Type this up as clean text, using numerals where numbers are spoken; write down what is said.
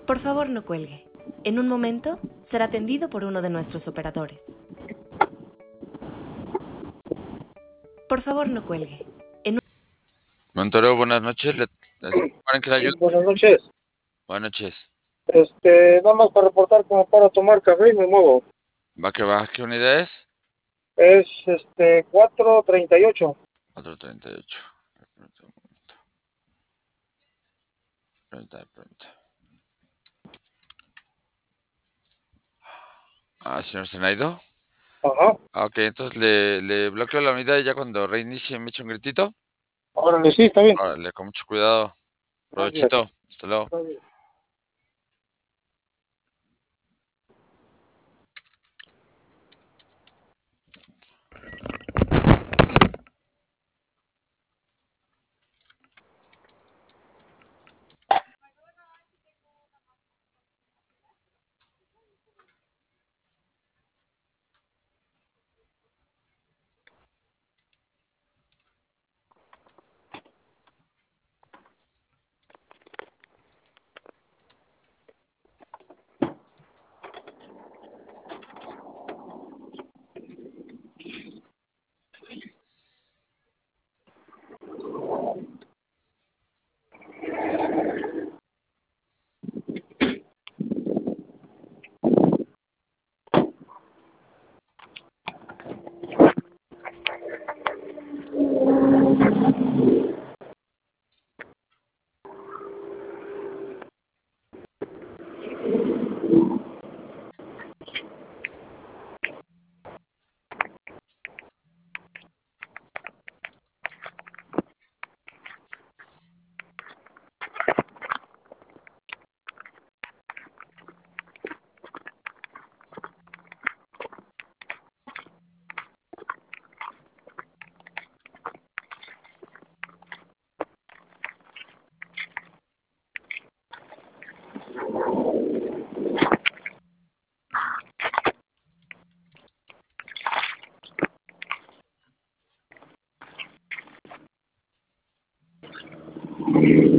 Por favor, no cuelgue. En un momento será atendido por uno de nuestros operadores. Por favor, no cuelgue. Montoro, buenas noches. ¿Para que le ayude? Buenas noches. Buenas noches. Nada más para reportar como para tomar café y me muevo. Va que va. ¿Qué unidad es? Es 438. 438. Pregunta. Ah, señor Senaido. Ajá. Ok, entonces le bloqueo la unidad y ya cuando reinicie me echa un gritito. Órale, sí, está bien. Órale, con mucho cuidado. Gracias. Provechito. Hasta luego. Está bien.